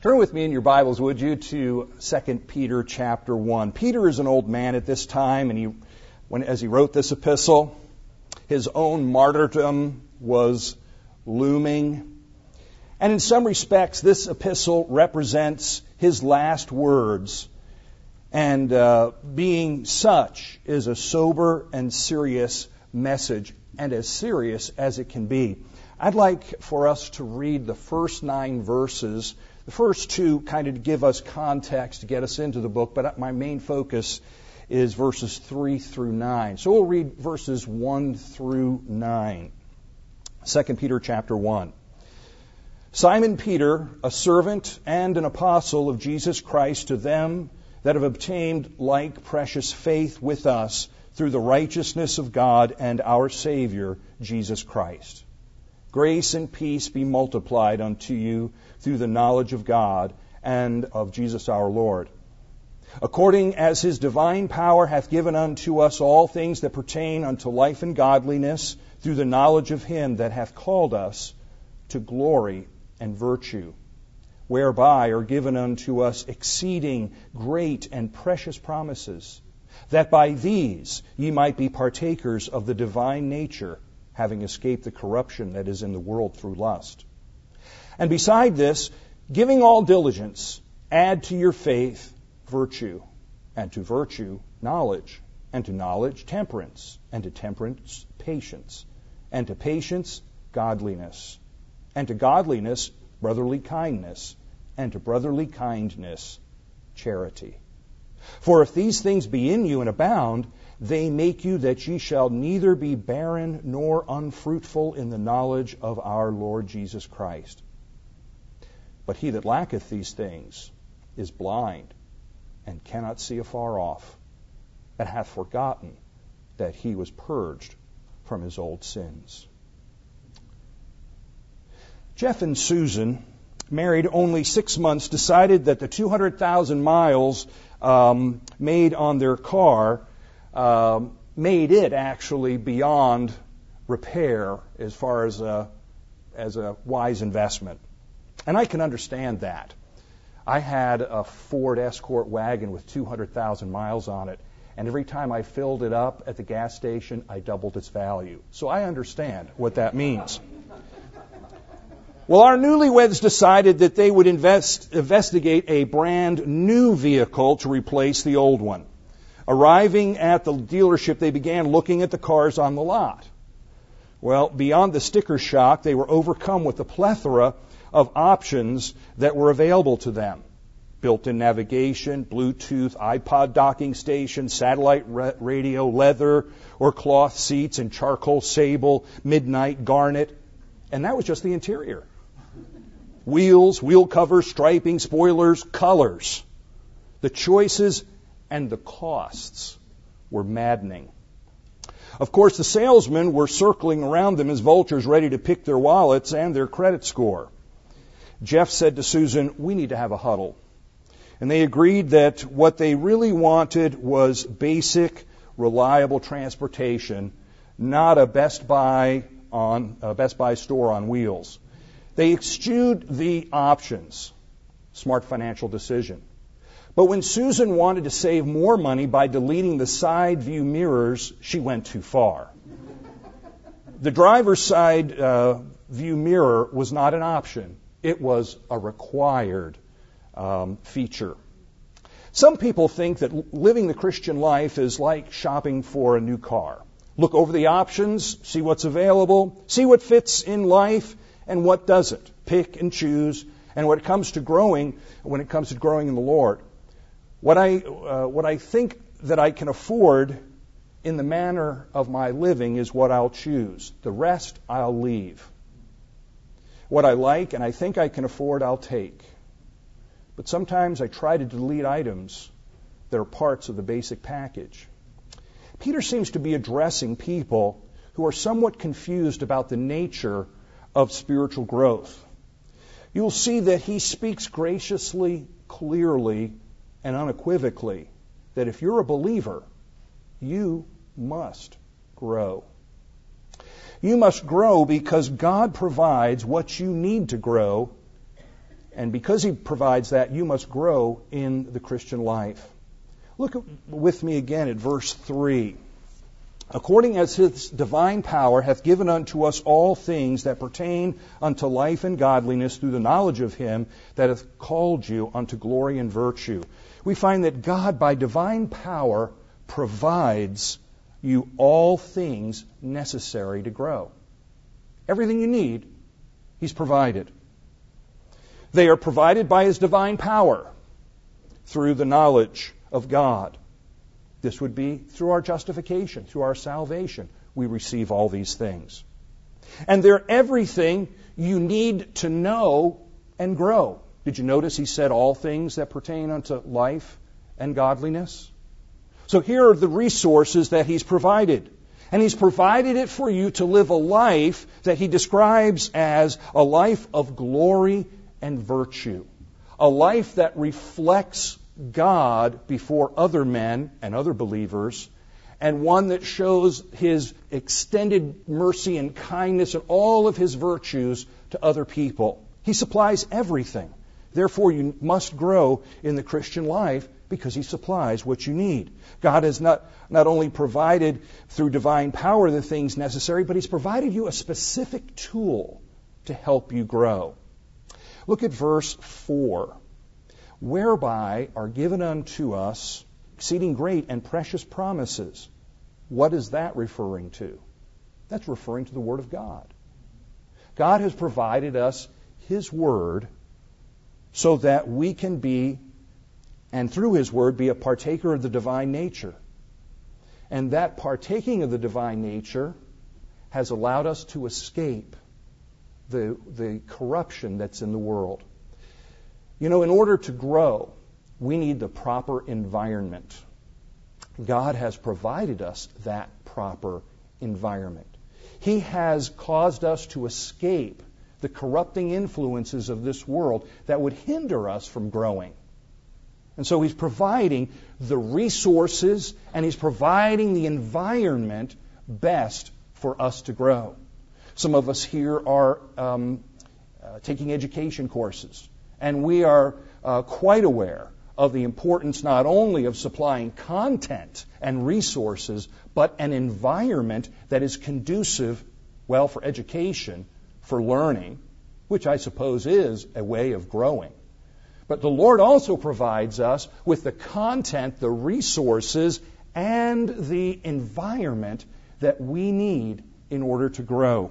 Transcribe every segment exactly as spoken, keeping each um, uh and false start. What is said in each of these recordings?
Turn with me in your Bibles, would you, to Second Peter chapter one. Peter is an old man at this time, and he, when as he wrote this epistle, his own martyrdom was looming. And in some respects, this epistle represents his last words, and uh, being such is a sober and serious message, and as serious as it can be. I'd like for us to read the first nine verses. The first two kind of give us context to get us into the book, but my main focus is verses three through nine. So we'll read verses one through nine. Second Peter chapter one. Simon Peter, a servant and an apostle of Jesus Christ, to them that have obtained like precious faith with us through the righteousness of God and our Savior, Jesus Christ. Grace and peace be multiplied unto you through the knowledge of God and of Jesus our Lord, according as his divine power hath given unto us all things that pertain unto life and godliness, through the knowledge of him that hath called us to glory and virtue, whereby are given unto us exceeding great and precious promises, that by these ye might be partakers of the divine nature, having escaped the corruption that is in the world through lust. And beside this, giving all diligence, add to your faith virtue, and to virtue knowledge, and to knowledge temperance, and to temperance patience, and to patience godliness, and to godliness brotherly kindness, and to brotherly kindness charity. For if these things be in you and abound, they make you that ye shall neither be barren nor unfruitful in the knowledge of our Lord Jesus Christ. But he that lacketh these things is blind, and cannot see afar off, and hath forgotten that he was purged from his old sins. Jeff and Susan, married only six months, decided that the two hundred thousand miles um, made on their car Um, made it actually beyond repair as far as a, as a wise investment. And I can understand that. I had a Ford Escort wagon with two hundred thousand miles on it, and every time I filled it up at the gas station, I doubled its value. So I understand what that means. Well, our newlyweds decided that they would invest, investigate a brand new vehicle to replace the old one. Arriving at the dealership, they began looking at the cars on the lot. Well, beyond the sticker shock, they were overcome with the plethora of options that were available to them. Built-in navigation, Bluetooth, iPod docking station, satellite radio, leather or cloth seats, and charcoal sable, midnight garnet. And that was just the interior. Wheels, wheel covers, striping, spoilers, colors. The choices and the costs were maddening. Of course, the salesmen were circling around them as vultures ready to pick their wallets and their credit score. Jeff said to Susan, "We need to have a huddle." And they agreed that what they really wanted was basic, reliable transportation, not a Best Buy on a Best Buy store on wheels. They eschewed the options. Smart financial decision. But when Susan wanted to save more money by deleting the side view mirrors, she went too far. The driver's side uh, view mirror was not an option. It was a required um, feature. Some people think that living the Christian life is like shopping for a new car. Look over the options, see what's available, see what fits in life and what doesn't. Pick and choose. And when it comes to growing, when it comes to growing in the Lord, What I, uh, what I think that I can afford in the manner of my living is what I'll choose. The rest I'll leave. What I like and I think I can afford, I'll take. But sometimes I try to delete items that are parts of the basic package. Peter seems to be addressing people who are somewhat confused about the nature of spiritual growth. You'll see that he speaks graciously, clearly, and unequivocally that if you're a believer, you must grow. You must grow because God provides what you need to grow, And because he provides that, you must grow in the Christian life. Look with me again at verse three. According as his divine power hath given unto us all things that pertain unto life and godliness through the knowledge of him that hath called you unto glory and virtue. We find that God, by divine power, provides you all things necessary to grow. Everything you need, he's provided. They are provided by his divine power through the knowledge of God. This would be through our justification, through our salvation. We receive all these things. And they're everything you need to know and grow. Did you notice he said all things that pertain unto life and godliness? So here are the resources that he's provided. And he's provided it for you to live a life that he describes as a life of glory and virtue. A life that reflects God before other men and other believers, and one that shows his extended mercy and kindness and all of his virtues to other people. He supplies everything. Therefore, you must grow in the Christian life because he supplies what you need. God has not, not only provided through divine power the things necessary, but he's provided you a specific tool to help you grow. Look at verse four. Whereby are given unto us exceeding great and precious promises. What is that referring to? That's referring to the Word of God. God has provided us his Word so that we can be, and through his Word, be a partaker of the divine nature. And that partaking of the divine nature has allowed us to escape the, the corruption that's in the world. You know, in order to grow, we need the proper environment. God has provided us that proper environment. He has caused us to escape the corrupting influences of this world that would hinder us from growing. And so he's providing the resources and he's providing the environment best for us to grow. Some of us here are um, uh, taking education courses. And we are uh, quite aware of the importance not only of supplying content and resources, but an environment that is conducive, well, for education, for learning, which I suppose is a way of growing. But the Lord also provides us with the content, the resources, and the environment that we need in order to grow.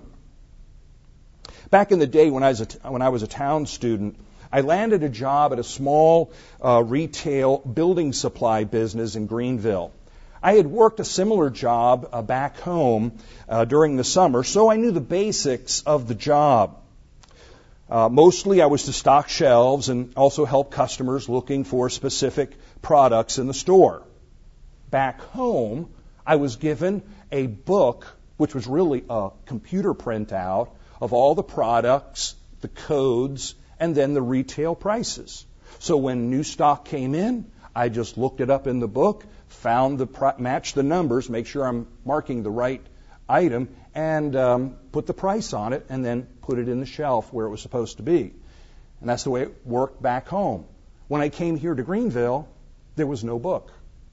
Back in the day when I was a, when I was a town student, I landed a job at a small uh, retail building supply business in Greenville. I had worked a similar job uh, back home uh, during the summer, so I knew the basics of the job. Uh, mostly I was to stock shelves and also help customers looking for specific products in the store. Back home, I was given a book, which was really a computer printout of all the products, the codes, and then the retail prices. So when new stock came in, I just looked it up in the book, found the pro- matched the numbers, make sure I'm marking the right item, and um, put the price on it, and then put it in the shelf where it was supposed to be. And that's the way it worked back home. When I came here to Greenville, there was no book.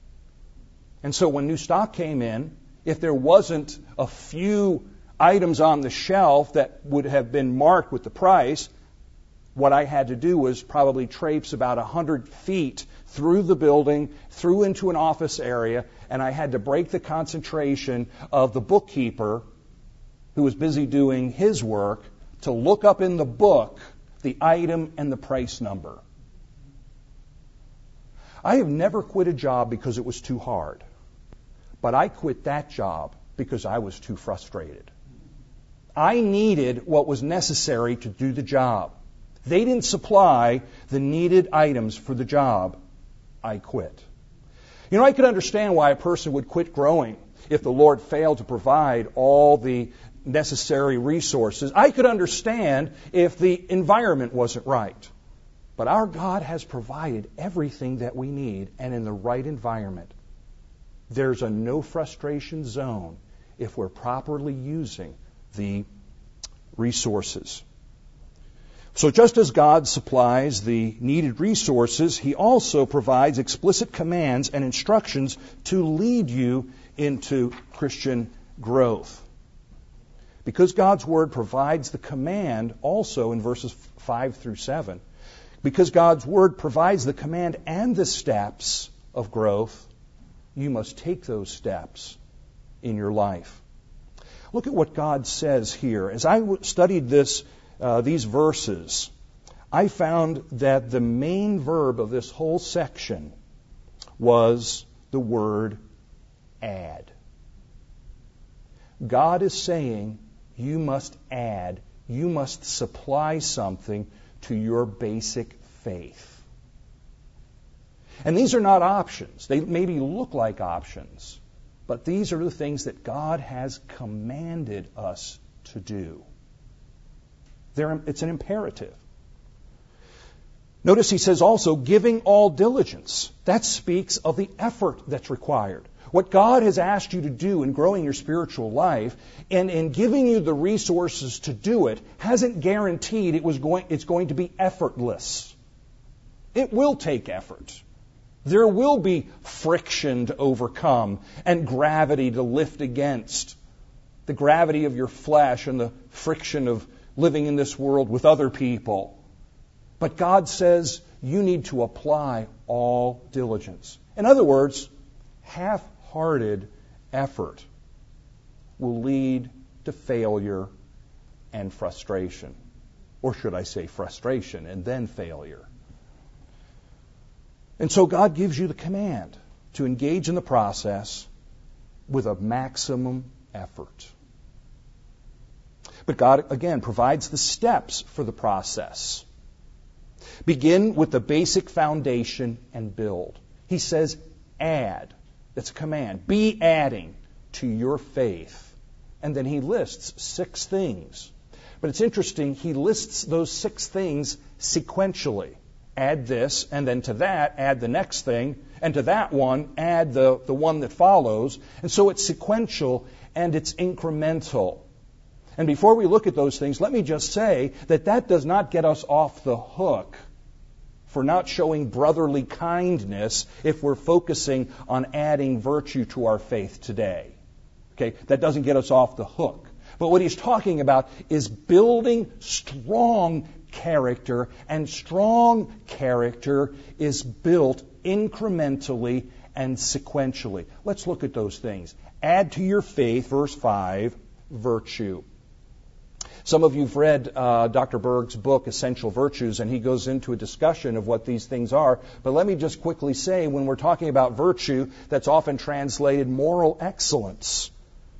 And so when new stock came in, if there wasn't a few items on the shelf that would have been marked with the price, what I had to do was probably traipse about one hundred feet through the building, through into an office area, and I had to break the concentration of the bookkeeper who was busy doing his work to look up in the book the item and the price number. I have never quit a job because it was too hard, but I quit that job because I was too frustrated. I needed what was necessary to do the job. They didn't supply the needed items for the job. I quit. You know, I could understand why a person would quit growing if the Lord failed to provide all the necessary resources. I could understand if the environment wasn't right. But our God has provided everything that we need, and in the right environment. There's a no frustration zone if we're properly using the resources. So just as God supplies the needed resources, He also provides explicit commands and instructions to lead you into Christian growth. Because God's Word provides the command also in verses five through seven, because God's Word provides the command and the steps of growth, you must take those steps in your life. Look at what God says here. As I studied this, uh, these verses, I found that the main verb of this whole section was the word add. God is saying you must add, you must supply something to your basic faith. And these are not options. They maybe look like options, but these are the things that God has commanded us to do. They're, it's an imperative. Notice he says also, giving all diligence. That speaks of the effort that's required. What God has asked you to do in growing your spiritual life and in giving you the resources to do it hasn't guaranteed it was going, it's going to be effortless. It will take effort. There will be friction to overcome and gravity to lift against. The gravity of your flesh and the friction of living in this world with other people. But God says you need to apply all diligence. In other words, half-hearted effort will lead to failure and frustration. Or should I say frustration and then failure? And so God gives you the command to engage in the process with a maximum effort. But God, again, provides the steps for the process. Begin with the basic foundation and build. He says, add. That's a command. Be adding to your faith. And then he lists six things. But it's interesting, he lists those six things sequentially. Add this, and then to that, add the next thing, and to that one, add the, the one that follows. And so it's sequential and it's incremental. And before we look at those things, let me just say that that does not get us off the hook for not showing brotherly kindness if we're focusing on adding virtue to our faith today. Okay, that doesn't get us off the hook. But what he's talking about is building strong character, and strong character is built incrementally and sequentially. Let's look at those things. Add to your faith, verse five, virtue. Some of you have read uh, Doctor Berg's book, Essential Virtues, and he goes into a discussion of what these things are. But let me just quickly say, when we're talking about virtue, that's often translated moral excellence.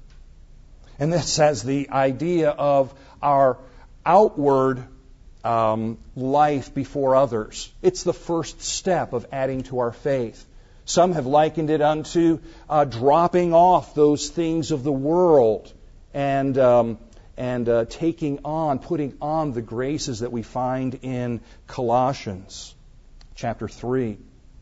And this has the idea of our outward um, life before others. It's the first step of adding to our faith. Some have likened it unto uh, dropping off those things of the world and um, and uh, taking on, putting on the graces that we find in Colossians chapter three.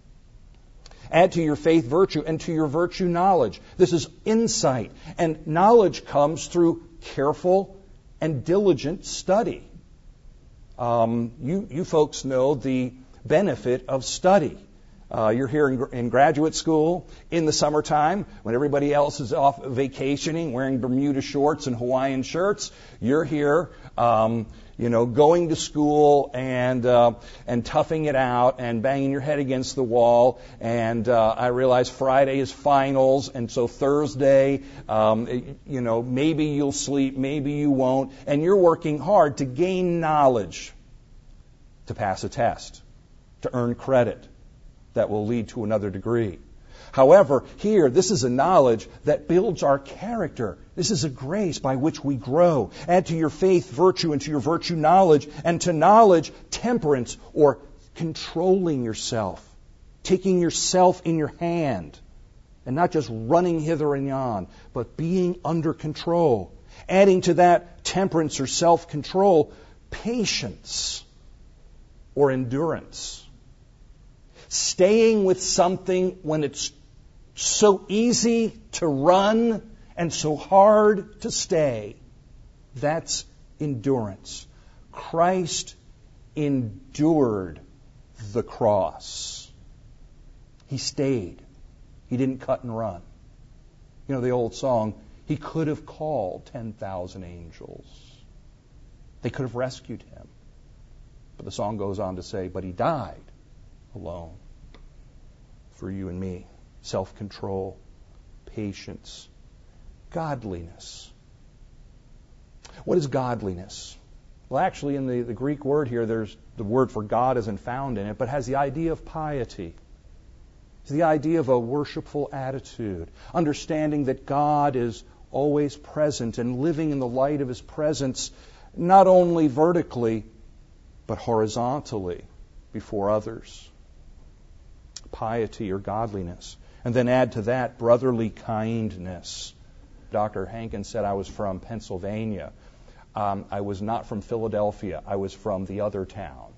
Add to your faith virtue, and to your virtue knowledge. This is insight. And knowledge comes through careful and diligent study. Um, you, you folks know the benefit of study. Uh, you're here in, in graduate school in the summertime when everybody else is off vacationing, wearing Bermuda shorts and Hawaiian shirts. You're here, um, you know, going to school and uh, and toughing it out and banging your head against the wall. And uh, I realize Friday is finals, and so Thursday, um, you know, maybe you'll sleep, maybe you won't, and you're working hard to gain knowledge, to pass a test, to earn credit that will lead to another degree. However, here, this is a knowledge that builds our character. This is a grace by which we grow. Add to your faith virtue, and to your virtue knowledge, and to knowledge temperance, or controlling yourself, taking yourself in your hand, and not just running hither and yon, but being under control. Adding to that temperance or self-control, patience or endurance. Staying with something when it's so easy to run and so hard to stay. That's endurance. Christ endured the cross. He stayed. He didn't cut and run. You know the old song, he could have called ten thousand angels. They could have rescued him. But the song goes on to say, but he died alone for you and me. Self-control, patience, godliness. What is godliness? Well, actually, in the, the Greek word here, there's the word for God isn't found in it, but has the idea of piety. It's the idea of a worshipful attitude, understanding that God is always present and living in the light of His presence, not only vertically, but horizontally before others. Piety or godliness. And then add to that brotherly kindness. Doctor Hankins said I was from Pennsylvania. Um, I was not from Philadelphia. I was from the other town.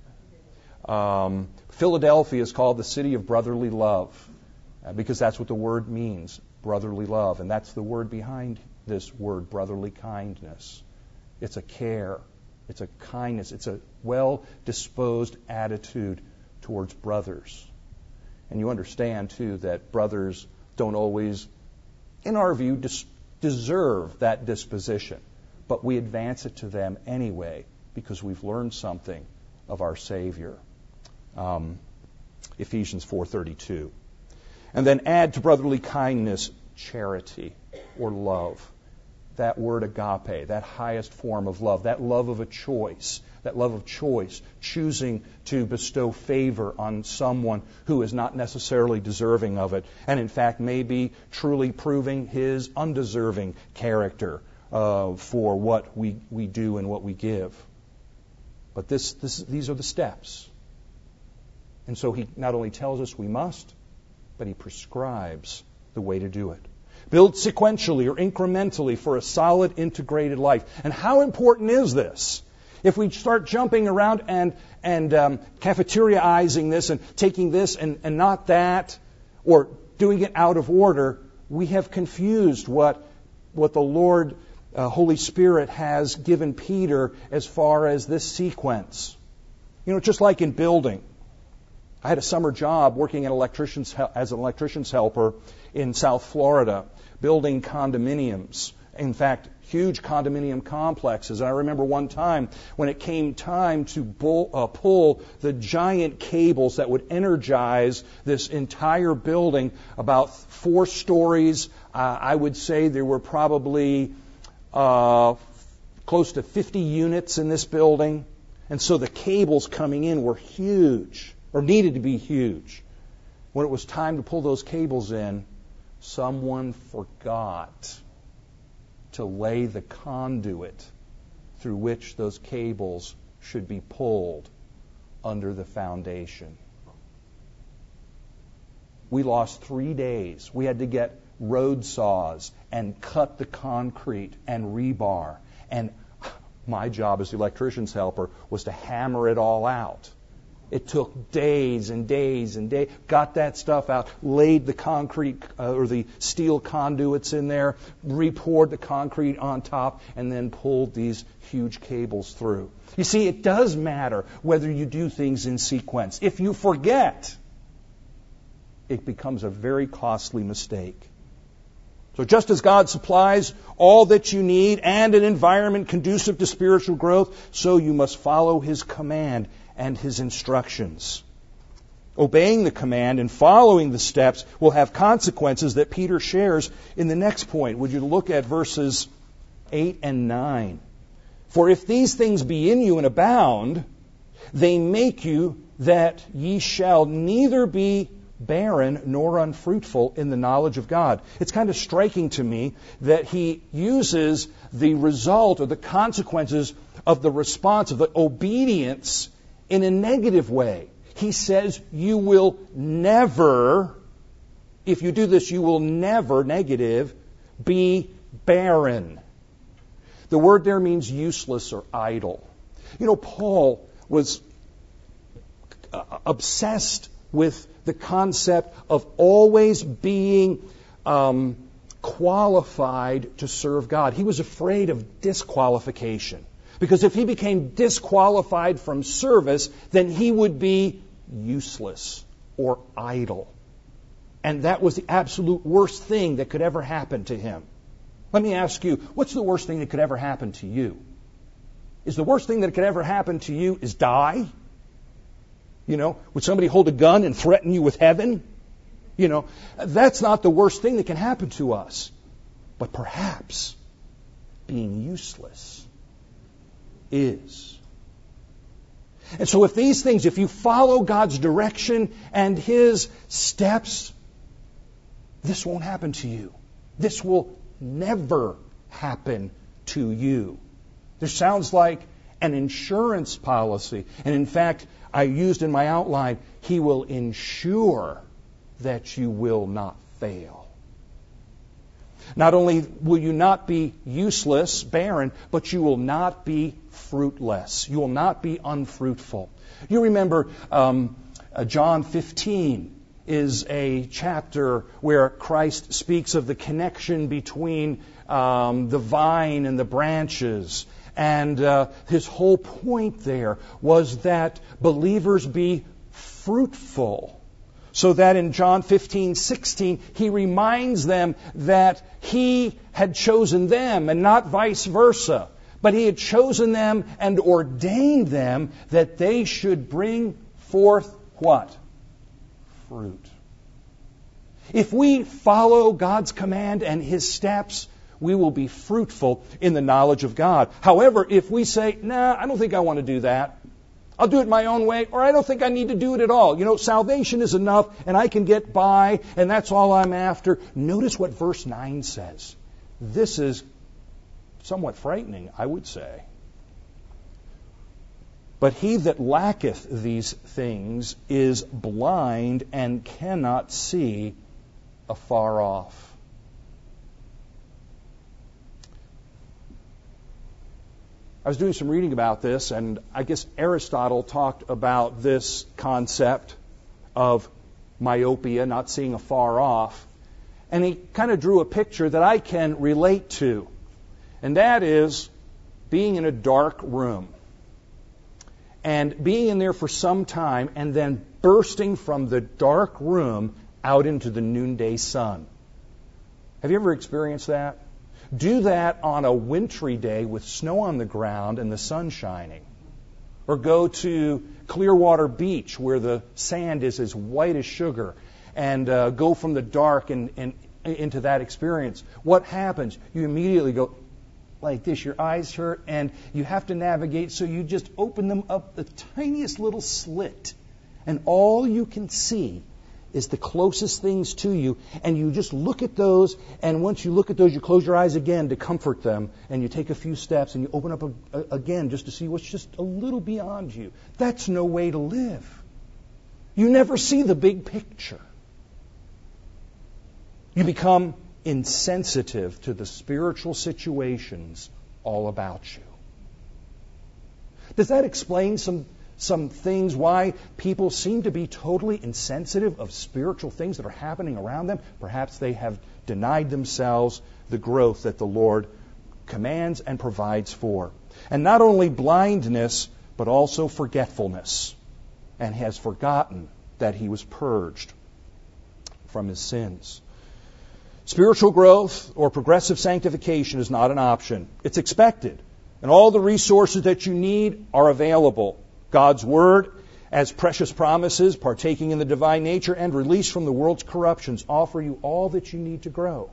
Um, Philadelphia is called the city of brotherly love uh, because that's what the word means, brotherly love. And that's the word behind this word, brotherly kindness. It's a care. It's a kindness. It's a well-disposed attitude towards brothers. And you understand, too, that brothers don't always, in our view, dis- deserve that disposition. But we advance it to them anyway because we've learned something of our Savior. Um, Ephesians four thirty-two. And then add to brotherly kindness charity or love. That word agape, that highest form of love, that love of a choice, that love of choice, choosing to bestow favor on someone who is not necessarily deserving of it, and in fact may be truly proving his undeserving character uh, for what we, we do and what we give. But this, this, these are the steps. And so he not only tells us we must, but he prescribes the way to do it. Build sequentially or incrementally for a solid, integrated life. And how important is this? If we start jumping around and and um, cafeteriaizing this and taking this and, and not that, or doing it out of order, we have confused what what the Lord, uh, Holy Spirit, has given Peter as far as this sequence. You know, just like in building. I had a summer job working at electrician's, as an electrician's helper in South Florida, building condominiums. In fact, huge condominium complexes. And I remember one time when it came time to bull, uh, pull the giant cables that would energize this entire building, about four stories. Uh, I would say there were probably uh, close to fifty units in this building. And so the cables coming in were huge, or needed to be huge. When it was time to pull those cables in, someone forgot to lay the conduit through which those cables should be pulled under the foundation. We lost three days. We had to get road saws and cut the concrete and rebar. And my job as the electrician's helper was to hammer it all out. It took days and days and days. Got that stuff out, laid the concrete uh, or the steel conduits in there, re-poured the concrete on top, and then pulled these huge cables through. You see, it does matter whether you do things in sequence. If you forget, it becomes a very costly mistake. So just as God supplies all that you need and an environment conducive to spiritual growth, so you must follow His command and His instructions. Obeying the command and following the steps will have consequences that Peter shares in the next point. Would you look at verses eight and nine? For if these things be in you and abound, they make you that ye shall neither be barren nor unfruitful in the knowledge of God. It's kind of striking to me that he uses the result or the consequences of the response of the obedience in a negative way. He says you will never, if you do this, you will never, negative, be barren. The word there means useless or idle. You know, Paul was obsessed with the concept of always being um, qualified to serve God. He was afraid of disqualification. Because if he became disqualified from service, then he would be useless or idle. And that was the absolute worst thing that could ever happen to him. Let me ask you, what's the worst thing that could ever happen to you? Is the worst thing that could ever happen to you is die? You know, would somebody hold a gun and threaten you with heaven? You know, that's not the worst thing that can happen to us. But perhaps being useless is. And so if these things, if you follow God's direction and His steps, this won't happen to you. This will never happen to you. This sounds like an insurance policy. And in fact, I used in my outline, He will ensure that you will not fail. Not only will you not be useless, barren, but you will not be fruitless. You will not be unfruitful. You remember um, uh, John fifteen is a chapter where Christ speaks of the connection between um, the vine and the branches. And uh, his whole point there was that believers be fruitful. So that in John fifteen sixteen, he reminds them that he had chosen them and not vice versa. But he had chosen them and ordained them that they should bring forth what? Fruit. If we follow God's command and His steps, we will be fruitful in the knowledge of God. However, if we say, nah, I don't think I want to do that. I'll do it my own way, or I don't think I need to do it at all. You know, salvation is enough, and I can get by, and that's all I'm after. Notice what verse nine says. This is somewhat frightening, I would say. But he that lacketh these things is blind and cannot see afar off. I was doing some reading about this, and I guess Aristotle talked about this concept of myopia, not seeing afar off, and he kind of drew a picture that I can relate to, and that is being in a dark room and being in there for some time and then bursting from the dark room out into the noonday sun. Have you ever experienced that? Do that on a wintry day with snow on the ground and the sun shining. Or go to Clearwater Beach where the sand is as white as sugar and uh, go from the dark and, and into that experience. What happens? You immediately go like this. Your eyes hurt and you have to navigate, so you just open them up the tiniest little slit. And all you can see is the closest things to you, and you just look at those, and once you look at those, you close your eyes again to comfort them, and you take a few steps, and you open up a, a, again just to see what's just a little beyond you. That's no way to live. You never see the big picture. You become insensitive to the spiritual situations all about you. Does that explain some Some things why people seem to be totally insensitive of spiritual things that are happening around them? Perhaps they have denied themselves the growth that the Lord commands and provides for. And not only blindness, but also forgetfulness, and has forgotten that he was purged from his sins. Spiritual growth or progressive sanctification is not an option. It's expected. And all the resources that you need are available. God's Word, as precious promises, partaking in the divine nature, and release from the world's corruptions, offer you all that you need to grow.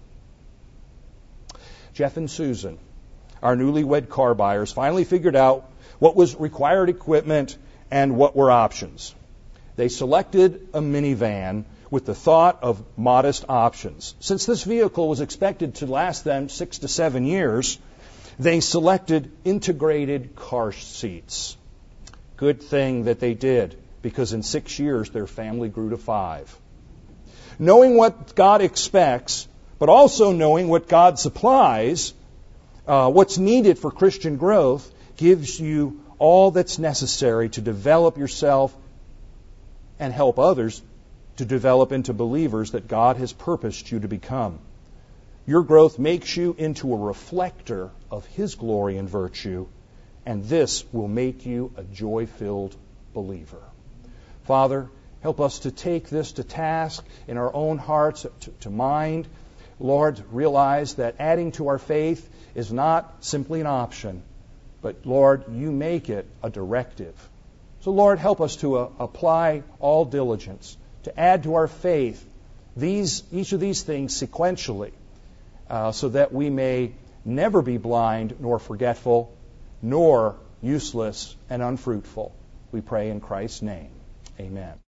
Jeff and Susan, our newlywed car buyers, finally figured out what was required equipment and what were options. They selected a minivan with the thought of modest options. Since this vehicle was expected to last them six to seven years, they selected integrated car seats. Good thing that they did, because in six years their family grew to five. Knowing what God expects, but also knowing what God supplies, uh, what's needed for Christian growth, gives you all that's necessary to develop yourself and help others to develop into believers that God has purposed you to become. Your growth makes you into a reflector of His glory and virtue, and this will make you a joy-filled believer. Father, help us to take this to task in our own hearts, to, to mind. Lord, realize that adding to our faith is not simply an option, but Lord, you make it a directive. So Lord, help us to uh, apply all diligence, to add to our faith these each of these things sequentially, uh, so that we may never be blind nor forgetful, nor useless and unfruitful. We pray in Christ's name. Amen.